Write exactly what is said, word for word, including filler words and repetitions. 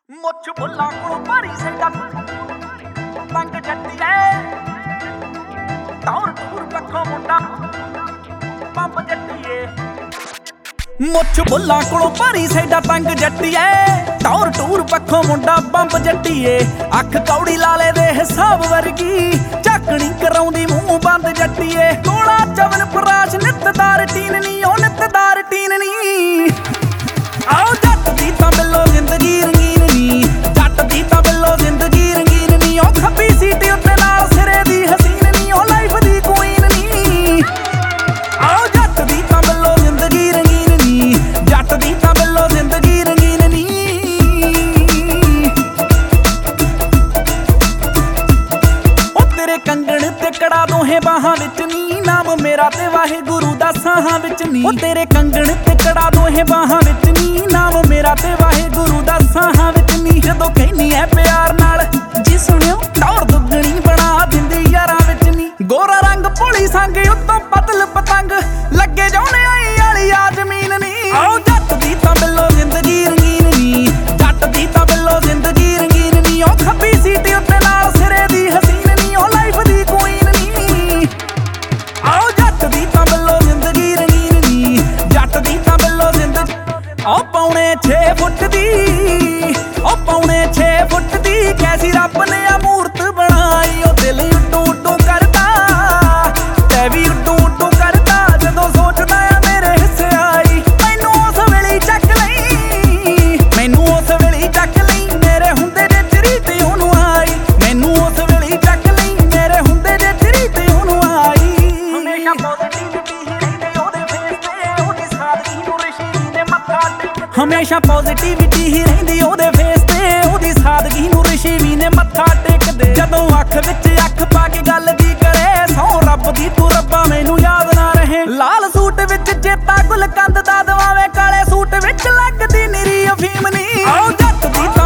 ਮੁੱਛ ਬੁੱਲਾਂ ਕੋਲੋਂ ਭਾਰੀ ਸੈਂਡਾ ਤੰਗ ਜੱਟੀਏ ਟੌਰ ਟੂਰ ਪੱਖੋਂ ਮੁੰਡਾ ਪੰਪ ਜੱਟੀਏ। ਮੁੱਛ ਬੁੱਲਾਂ ਕੋਲੋਂ ਭਾਰੀ ਸੈਂਡਾ ਤੰਗ ਜੱਟੀਏ ਟੌਰ ਟੂਰ ਪੱਖੋਂ ਮੁੰਡਾ ਬੰਬ ਜੱਟੀਏ। ਅੱਖ ਕੌੜੀ ਲਾਲੇ ਦੇ ਹਿਸਾਬ ਵਰਗੀ ਝਾਕਣੀ ਕਰਾਉਂਦੀ ਮੂੰਹ ਬੰਦ ਜੱਟੀਏ। ਕੋਲਾ ਚਵਨ ਫਰਾਸ਼ ਨਿੱਤਦਾਰ ਟੀਨ ਨੀ ਉਹ ਨਿੱਤਦਾਰ ਟੀਨ ਨੀ। ਆਓ ਜੱਟ ਦੀ ਤਾਂ ਬਿੱਲੋ ਜ਼ਿੰਦਗੀ ਰੰਗੀਨ ਨੀ, ਜੱਟ ਦੀ ਤਾਂ ਬਿੱਲੋ ਜ਼ਿੰਦਗੀ ਰੰਗੀਨ ਨੀ। ਉਹ ਖੱਬੀ ਸੀਟ ਉੱਤੇ ਨਾਲ ਸਿਰੇ ਦੀ ਹਸੀਨ ਨੀ, ਉਹ ਲਾਈਫ ਦੀ ਕੁਈਨ ਨੀ। ਆਓ ਜੱਟ ਦੀ ਤਾਂ ਬਿੱਲੋ ਜ਼ਿੰਦਗੀ ਰੰਗੀਨ ਨੀ, ਜੱਟ ਦੀ ਤਾਂ ਬਿੱਲੋ ਜ਼ਿੰਦਗੀ ਰੰਗੀਨ ਨੀ। ਉਹ ਤੇਰੇ ਕੰਗਣ ਤੇ ਕੜਾ ਦੋਹੇ ਬਾਹਾਂ ਵਿੱਚ ਨੀ, ਨਾਮ ਮੇਰਾ ਤੇ ਵਾਹਿਗੁਰੂ ਦਾ ਸਾਹਾਂ ਵਿੱਚ ਨੀ। ਉਹ ਤੇਰੇ ਕੰਗਣ ਤੇ ਕੜਾ ਦੋਹੇ ਬਾਹਾਂ ਵਿੱਚ ਨੀ, ਨਾਮ ਮੇਰਾ ਤੇ ਵਾਹਿਗੁਰੂ ਦਾ ਸਾਹਾਂ ਵਿੱਚ ਨੀ। ਜਦੋਂ ਕਹਿਨੀ ਐ ਪਿਆਰ ਨਾਲ ਜੀ ਸੁਣਿਓ ਟੌਰ ਦੁੱਗਣੀ ਬਣਾ ਦਿੰਦੀ ਯਾਰਾਂ ਵਿੱਚ ਨੀ। ਗੋਰਾ ਰੰਗ ਭੋਲੀ ਸੰਗ ਉੱਤੋਂ ਪਤਲ ਪਤੰਗ ਲੱਗੇ ਜਾਉਣੇ ਆਈ ਵਾਲੀ ਆ ਜ਼ਮੀਨ ਨੀ। ਆਓ ਜੱਟ ਦੀ ਤਾਂ ਬਿੱਲੋ ਜ਼ਿੰਦਗੀ ਰੰਗੀਨ ਨੀ, ਜੱਟ ਦੀ ਤਾਂ ਬਿੱਲੋ ਜ਼ਿੰਦਗੀ ਰੰਗੀਨ ਨੀ। ਉਹ ਖੱਬੀ ਸੀਟ ਉੱਤੇ ਨਾਲ ਸਿਰੇ ਦੀ ਹਸੀਨ ਨੀ, ਉਹ ਲਾਈਫ ਦੀ ਕੁਈਨ ਨੀ। ਆਓ ਜੱਟ ਦੀ ਤਾਂ ਬਿੱਲੋ ਜ਼ਿੰਦਗੀ ਰੰਗੀਨ ਨੀ, ਜੱਟ ਦੀ ਤਾਂ ਬਿੱਲੋ ਜ਼ਿੰਦਗੀ। ਉਹ ਪੌਣੇ ਛੇ ਫੁੱਟ ਦੀ, ਉਹ ਪੌਣੇ ਛੇ ਫੁੱਟ ਦੀ ਕੈਸੀ ਰੱਬ ਨੇ ਆ ਮੂਰਤ ਬਣਾਈ। ਉਹ ਦਿਲ ਉੱਡੂ ਉੱਡੂ ਕਰਦਾ ਤੇ ਵੀ ਉੱਡੂ ਉੱਡੂ ਕਰਦਾ ਜਦੋਂ ਸੋਚਦਾ ਆ ਮੇਰੇ ਹਿੱਸੇ ਆਈ। ਮੈਨੂੰ ਉਸ ਵੇਲੇ ਚੱਕ ਲਈ, ਮੈਨੂੰ ਉਸ ਵੇਲੇ ਚੱਕ ਲਈ ਮੇਰੇ ਹੁੰਦੇ ਜੇ ਚਰੀ ਤੇ ਉਹਨੂੰ ਆਈ। ਮੈਨੂੰ ਉਸ ਵੇਲੇ ਚੱਕ ਲਈ ਮੇਰੇ ਹੁੰਦੇ ਜੇ ਚਰੀ ਤੇ ਉਹਨੂੰ ਆਈ। ਹਮੇਸ਼ਾ ਪੋਜ਼ਿਟਿਵਿਟੀ ਹੀ ਰਹਿੰਦੀ ਉਹਦੇ ਫੇਸ ਤੇ, ਉਹਦੀ ਸਾਦਗੀ ਨੂੰ ਰਿਸ਼ੀ ਨੇ ਮੱਥਾ ਟੇਕ। ਹਮੇਸ਼ਾ ਪੋਜ਼ਿਟਿਵਿਟੀ ਹੀ ਰਹਿੰਦੀ ਉਹਦੇ ਫੇਸ ਤੇ, ਉਹਦੀ ਸਾਦਗੀ ਨੂੰ ਰਿਸ਼ੀ ਵੀ ਨੇ ਮੱਥਾ ਟੇਕਦੇ। ਜਦੋਂ ਅੱਖ ਵਿੱਚ ਅੱਖ ਪਾ ਕੇ ਗੱਲ ਦੀ ਕਰੇ ਸਹੁੰ ਰੱਬ ਦੀ ਤੂੰ ਰੱਬਾ ਮੈਨੂੰ ਯਾਦ ਨਾ ਰਹੇ। ਲਾਲ ਸੂਟ ਵਿੱਚ ਚੇਤਾ ਗੁਲਕੰਦ ਦਾ ਦਵਾਵੇ, ਕਾਲੇ ਸੂਟ ਵਿੱਚ ਲੱਗਦੀ ਨਿਰੀ ਅਫੀਮ ਨੀ। ਆਓ ਜੱਟ ਦੀ